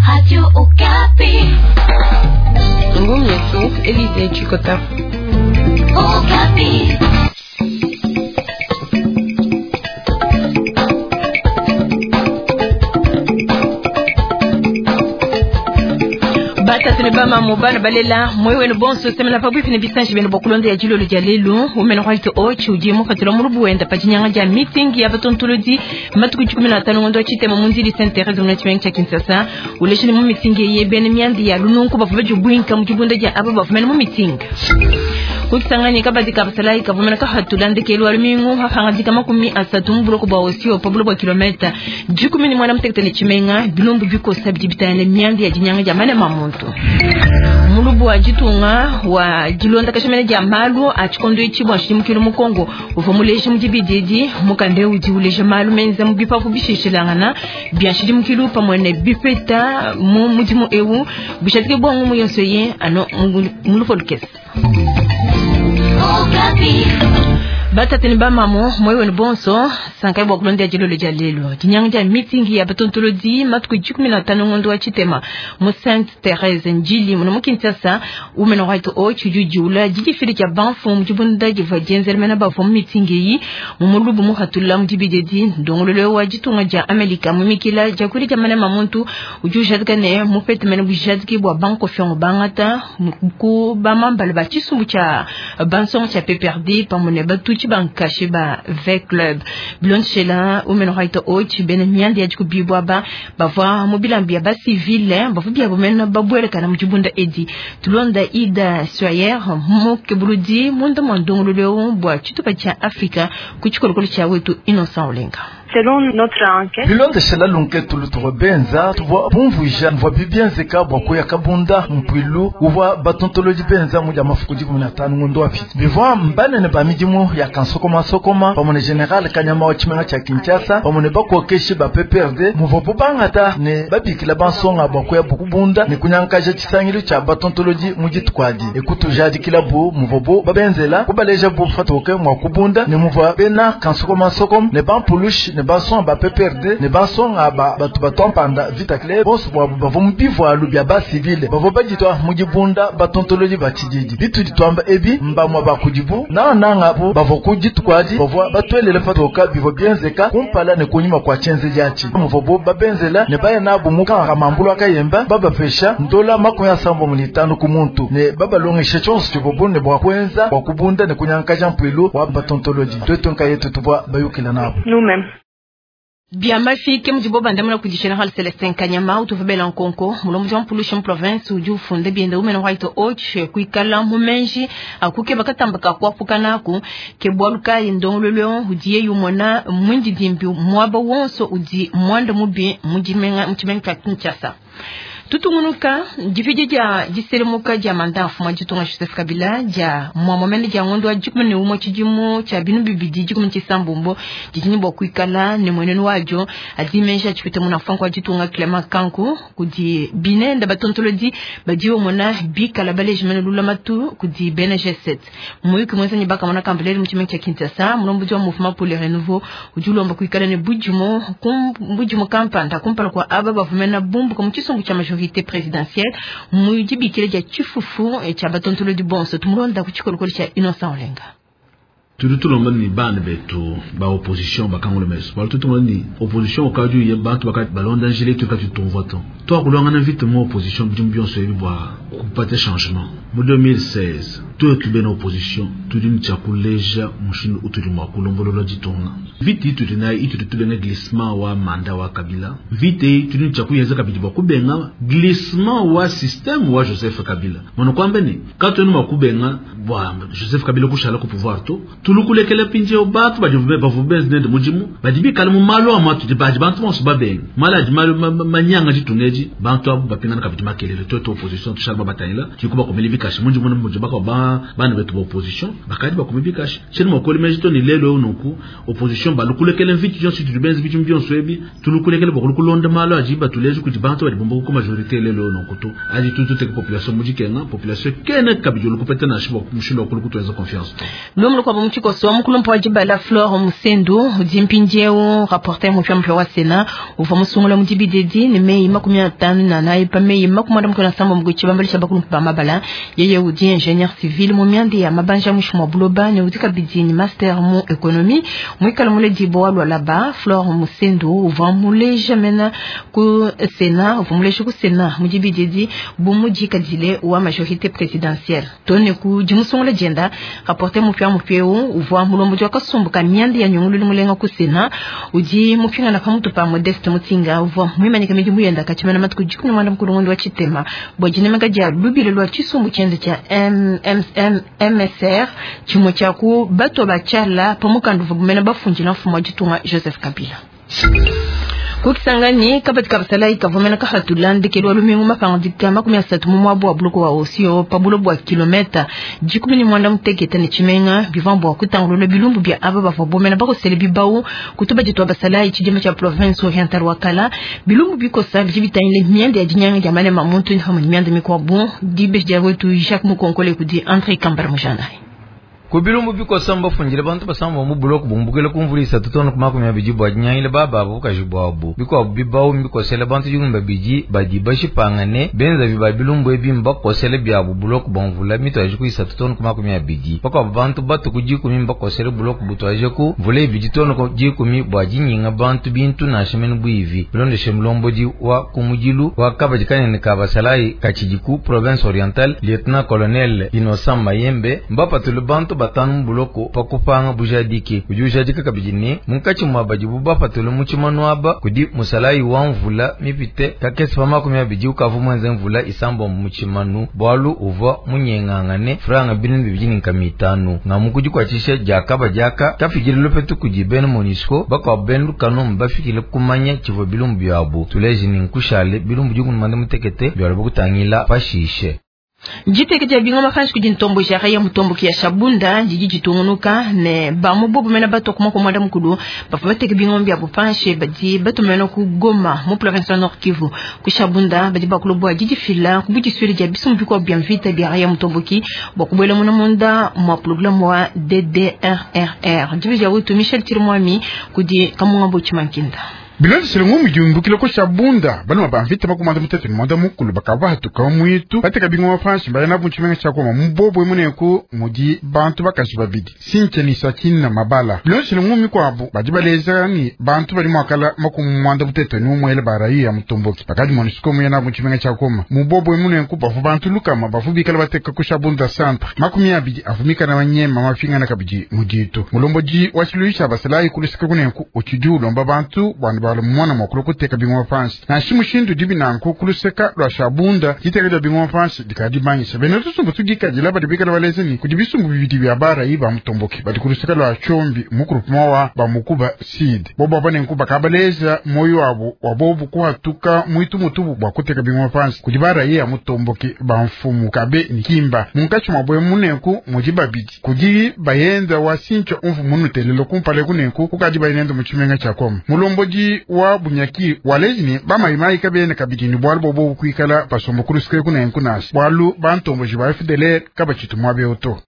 Radio Okapi. Ngumi yetu Elise Chikota. Okapi. Bama mobana balela mwewe no bonso semela pa bwifine bisanji beno bokulonde ya jilo ljalelu umeno white ochi ujimo fatilo murubu wenda pachinyanga ja meeting ya batontolodi matuku 15 ngondo chitema munzili Saint Thérèse mnachwenga cha Kinshasa uleshini mu meeting ye bene myandi ya lununku bafubejo bwinka mujibunda ja aba bafumene mu meeting kukisangani kabadika basalai kavumena ka hatulande kelu almingu hafangazika makumi asatu mbuloko ba osio pabulo ba kilometa 10 mwana mtekete chimenga bilombu biko sabiti bitane myandi ya jinyanga ja mane mamuntu mulubu wa jitunga wa jilonda kashemene ja malu achikondo ichibwa shimukiro mu Kongo uvomuleje mujibididi mukande ujiuleje malu menza mubipa kubishishilangana byashiri mukilu pamwene bipeta mu mujimu ewu bishatike bwangu mu yonsoye ano mulupolkes Bata teni ba mamo mwewe bonso sankai bwa kulondia jilo le jalelo jinyanga meeting ya batontolodi matuku 15 ngondo wa chitema mu Saint Thérèse njili muno Kinshasa umeno right o chujujula jiji fili ja banfo mujibunda jiva jenzelmena ba fo meeting yi mu mulubu mu hatula mujibidedi ndongololo wa jitunga ja Amerika mu mikila ja kuri ja mana mamuntu ujujadkane mu petmene bujadki bwa banko fion bangata ku ba mambala ba chisumbu cha banson cha PPRD pamone batuchi bankashi ba V club blond chela umeno haito ochi bene myandi ya jikubibwa ba bava mobilambia ba civile bavubia bomena babwele kana mjibunda edi tulonda ida soyer moke buludi mundo mandongolo bwa chitupa cha Afrika kuchikolokolo cha wetu Innocent Olenga. Selon notre enquête, bilonde de cela l'enquête tout benza tu vois bon vuja voit bien zeka bwa ya kabunda mpwilu uwa batontoloji benza mu ya mafukuji 15 ngondo afi bivwa mbane ne bamidimu ya kansokoma sokoma pamone general kanyama wachimenga cha Kinshasa pamone bako keshi ba PPRD muvopo bangata ne babikila bansonga bwa ya bukubunda ne kunyankaje chisangiro cha batontoloji mujitkwaji ekutu jadi kilabu muvobo babenzela kubaleja bo fatoke mwa kubunda ne muvwa bena kansokoma sokom ne bampulush ne bason ba PPRD ne bason ba batu batompanda vita clair boss bavumbivu alubya ba civile bavobajitwa mujibunda batontoloji batijiji bitu ditwamba ebi mbamwa bakujibu na ngabo bavokujitwaji bavwa batwelele fatoka bivo bienzeka kumpala ne kunyuma kwa chenze yachi muvobo babenzela ne baya nabo muka ramambulo akayemba baba pesha ndola makoya sambo mulitano kumuntu ne baba longeshe chonse chibobo ne bwa kwenza kwa kubunda ne kunyankaja mpwelo wa batontoloji twetonka yetu tubwa bayukila nabo nous-mêmes. Bien mafike mjibo bandamuna ku General Celestin Kanyama utuvebela nkonko mulomu Jean Pollution province uju funde bienda umeno white oach kuikala mumenji akuke bakatambaka kwapukanako kebwaluka indongololo udiye yumona mwindi dimbi mwaba wonso udi mwanda mubi mujimenga mchimenga Kinshasa. Tutungunuka jifije ja jiselemuka ja mandafu majitunga Joseph Kabila ja mwamomene ja ngondo ajikumene umo chijimu cha binu bibidi jikumu chisambumbo jijini bwa kuikala ni mwenenu wajo adimensha chipite munafanko ajitunga Clement Kanku kudi binenda batontolodi bajiwo mona bika la bale jimene lula matu kudi BNG7 mwiki mwenza nyibaka mwana kambeleri mchimenge cha Kinshasa mnombuji wa mouvement pour le renouveau ujulomba kuikala ni bujumo kampanda kumpala kwa aba bavumena bumbu kwa mchisongu cha majorité présidentielle mujibi kile ja chifufu cha batontolo du bonso tumulonda kuchikolokolo cha Innocent Olenga. Tout le monde ni bande beto ba opposition ba kangolo mes ba tout le monde ni opposition okaju ye ba to ba ballon d'angélé tout ka tu ton votant toi ko longa invite mo opposition bien so ba pas de changement en 2016 tout qui ben opposition tout d'une tchakuleja machine autour ma kolombolo la ditonga vite tout na itu tout le glissement wa mandat wa Kabila vite tout d'une tchakuyeza kabidi ba kubenga glissement wa système wa Joseph Kabila mono kwambeni quand nous makubenga wa Joseph Kabila kushala ku pouvoir to tulukulekele pinje obatu bajuvube bavubeze nende mujimu badibi kalamu malo amatu dibaji bantu monso babeng malaji malo manyanga ditungeji bantu abu bapingana kabidi makelele toto opposition tushaba batayila chikuba komeli bikashi munji mwana mmoja baka bana betu opposition bakadi bakome bikashi cheni makoli mejito ni lelo unoku opposition balukulekele mviti jonsi tubenzi bitu mbionso ebi tulukulekele bakulonda malo ajiba tuleje kuti bantu bali bombo ko majorité lelo unoku to aji toute population mujikenga population kene kabijolo kupeta na shibo mushilo kulukutweza confiance lomu kwa mchiko so mkulumpo ajiba la Flore Musendu jimpinjeo rapporteur mfya wa Sena uva musungula mujibidedi ni mei 15 na nayi pa mei 17 sambo mguchi bambalisha bakulumpa mabala yeye udi ingénieur civil mumiandi ya mabanja mushimo buloba ne udika bidini master mu économie mwikala mule dibo alwa laba Flore Musendu uva mule jamena ku Sena uva mule shuku Sena mujibidedi bumujika dile wa majorité présidentielle tone ku jimusungula jenda rapporteur mfya mfyeo uva mulombo jwa kasumbuka miandi ya nyungulu mulenga ku Sena uji mupinga na kamutu pa Modeste Mutinga uva mwimanyika mijimu yenda kachimana matuku jikuni mwanda mkulungu wa chitema bwajine magaja lubile lwa chisumbu chende cha MSR chimo cha ku bato bachala pamukandu vugumena bafunjina mfumo jitunga Joseph Kabila Kukisangani kabatika basala ikavomena ka hatulande kelwa lumingu mapangdika 13 mu mwabu wa bloco wa osio pabulo bwa kilometa jikumi ni mwanda mutegeta ni chimenga bivambo kutangulolo bilumbu bya aba bavomena bako selebi bawo kutuba jitwa basala ichijema cha province oriental wakala bilumbu biko sabi jibitaile miende ya jinyanga ya mane mamuntu ni hamu miende mikwa bon dibe jawetu Jacques Mukonkole kudi Andre Kambar Mujana Kubilumbu biko samba funjile bantu basamba mu bloku bumbukele kumvulisa tutono kumakumi abijibu ajinyaile baba abo kajibu abo biko bibawo biko sele bantu yumba biji baji bashi pangane benza biba bilumbu ebimba ko sele byabu bloku bonvula mito ajikuisa tutono kumakumi abiji bako bantu batu kujiku mimba ko sele bloku buto ajeku vule biji tono ko jiku mi bwajinyinga bantu bintu na shemenu buivi bilonde shemlombo ji wa kumujilu wa kabajikane ne kabasalai kachijiku province oriental lieutenant colonel Innocent Mayembe mbapa tulubantu batanu buloko pakupanga bujadiki kujujadika kabijini munkachi mwabaji buba patolo muchimano aba kudi musalai wa mvula mipite kakesi pama kumya biji ukavu mwenze mvula isambo muchimanu bwalu uva munyengangane franga binin bibijini nkamitanu nga mukuji kwa chishe jakaba jaka kafigili lopetu kujibenu monisco baka bendu kanom bafikile kumanya chivo bilumbu yabu tulejini nkushale bilumbu jugu numande mutekete biwarabu kutangila pashishe Jiteke bingo mafanshi kujintombo jara ya mutombo kia Shabunda jiji jitungunuka ne bamu bobo mena bato kuma kwa mwanda mkudu bafabate bingo mbia bupanshi baji bato mena ku Goma mu province Nord Kivu ku Shabunda baji bakulobo jiji fila kubuji swiri ja bisu mbiko bienvita biara ya mutombo ki bakubwela muna munda mwa program wa DDRRR jibi ja wutu Michel Tirmwami kudi kamunga chimankinda Bilandi silingu mjumbu ko Shabunda banu mabamvita bakumanda mutete mwanda mukulu bakava hatuka mwitu bateka bingo mafanshi mbaya nabu nchimenga chakoma mbobo emuneku mudi bantu bakashi babidi sinche ni sakini na mabala bilandi silingu mikwabu bajibaleza ni bantu bali mwakala makumwanda mutete ni umwele barayi ya mutomboki bakadi monisiko mwya nabu nchimenga chakoma mbobo emuneku bafu bantu lukama bafu bikala bateka ko Shabunda centre makumi abidi afumika na wanyema mafinga na kabiji mujitu mulomboji wasiluisha basalai kulisika kuneku ochidu lomba bantu bwana mwana mokulu kuteka bingo mafanshi na shimushindu dibi na nkukuluseka lwa Shabunda jiteka bingo mafanshi dikadi manyisa beno tusumbu tugika jila badi bika walezeni kudibisumbu bibidi bya bara iba mutomboki badi kuluseka lwa chombi mukuru mwa ba mukuba seed bobo bane nkuba kabaleza moyo wabo wabobu kuhatuka mwitu mutubu bwa kuteka bingo mafanshi kudibara ya mutomboki ba mfumu kabe nikimba munkachi mabwe muneku mujiba bidi kudi bayenda wasincho mfumu nutelelo kumpale kuneku kukadi bayenda muchimenga chakoma mulomboji wa bunyaki walejini bama imai kabene kabijini bwalu bobo kuikala pasombo kuruske kuna enkunas bwalu bantombo jiba fidele kabachitu mwabe oto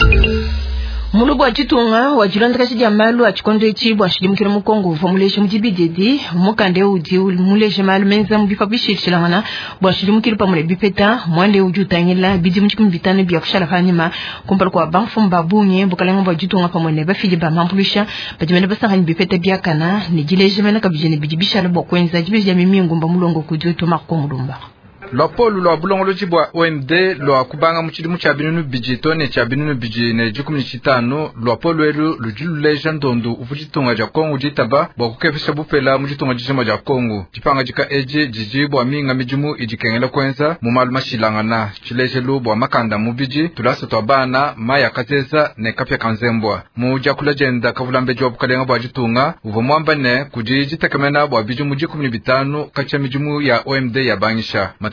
Mulubu achitunga wajilondeka chijamalu achikondo ichibwa shilimukira mukongo formulation mujibidedi mukande udi muleshe malu menza mbifa bishilangana bwa shilimukira pamule bipeta mwande ujutangila bidi mchikum bitane bya kushala fanyima kumpala kwa banfumba bunye bukalenga wajitunga pamule bafije ba mampulisha bajimene basangani bipeta byakana nijileje mena kabijene bijibishala bokwenza jibije mimingu mba mulongo kudweto makomulumba Lwapolu lwa bulongolo chibwa OMD lwa kubanga muchilimu cha binunu biji tone cha binunu biji ne 15 lwapolu elu lujilu leja ndondu ufuchitunga ja Kongo jitaba bwa kukefisha bupela muchitunga jijima ja Kongo jipanga jika eje jijibwa minga mijimu ijikengela kwenza mumalu mashilangana chilejelu bwa makanda mubiji tulasa twabana maya kateza ne kapya kanzembwa muja kula jenda kavulambe jwa bukalenga bwa jitunga uvomwamba ne kujiji tekamena bwa biji muji 15 kacha mijimu ya OMD ya bangisha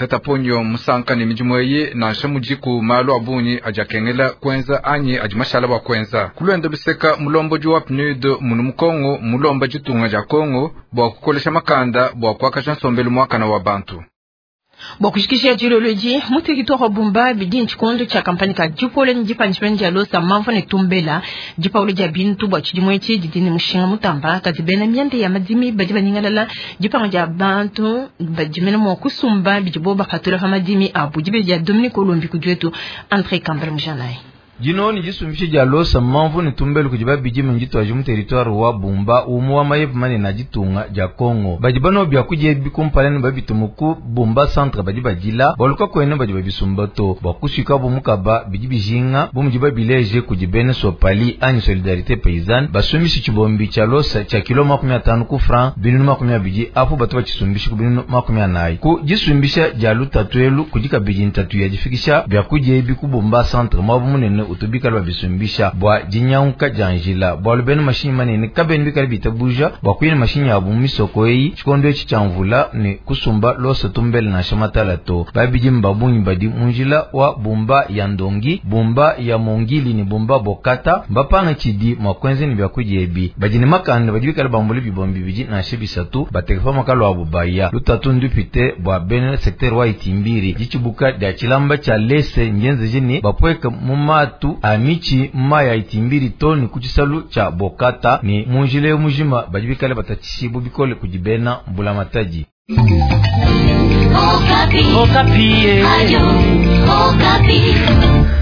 taponyo musanka ni mijimweye na shamujiku malo abuni ajakengela kwenza anyi ajimashala wa kwenza kulwendo biseka mulombo juwa PNUD munumukongo mulomba jitunga ja Kongo bwa kukolesha makanda bwa kwakasha nsombelu mwaka na wabantu kushikisha geology mutikitoro Bumba bidi nchikondo cha kampani ka jipole njipa nchipeni ya losa mamfo ne tumbela jipa ule jabintu bwa chidimwechi jidini mshinga mutamba katibena miende ya madimi bajiba ningalala jipa nga bantu bajimena mwa kusumba bijiboba katula hamadimi abu jibe ya Dominique Olombi kujwetu Andre Kambere Mjanai jino ni jisumbishe jalosa mamvu ni tumbelu kujiba bijima njito ajimu territoire wa Bumba umuwa mayebu mani na jitunga ja Kongo bajibano bya kuje bikumpalani babitumuku Bumba centre bajiba jila baluka kwene bajiba bisumbato bakushika bumukaba bijibijinga bumujiba bileje kujibene sopali ani solidarité paysanne basumishi chibombi chalosa cha kilo 50 ku franc binu 20 afu batu bachisumbishi ku binu 20 ku jisumbisha jaluta twelu kujika bijini tatu ya jifikisha bya kuje biku Bumba centre mabumunene utubika lwa bisumbisha bwa jinyanka janjila bwa lubenu mashini manene kabeni bika libita buja bwa kuyini mashini ya bumisoko eyi chikondo echi chanvula ni kusumba losa tumbele na shamatala to babiji mbabunyi badi munjila wa Bumba ya Ndongi Bumba ya Mongili ni Bumba Bokata mbapanga chidi mwakwenze ni byakujebi bajini makanda bajibika libambuli bibombi biji na shebisatu batekefa makalo wa Bubaya lutatu ndupite bwa bene sekter wa Itimbiri jichibuka da chilamba cha lese njenze jini bapweka mumatu amichi maya Itimbiri toni kuchisalu cha Bokata ni munjile mujima bajibikale batachishibu bikole kujibena mbula mataji Okapi.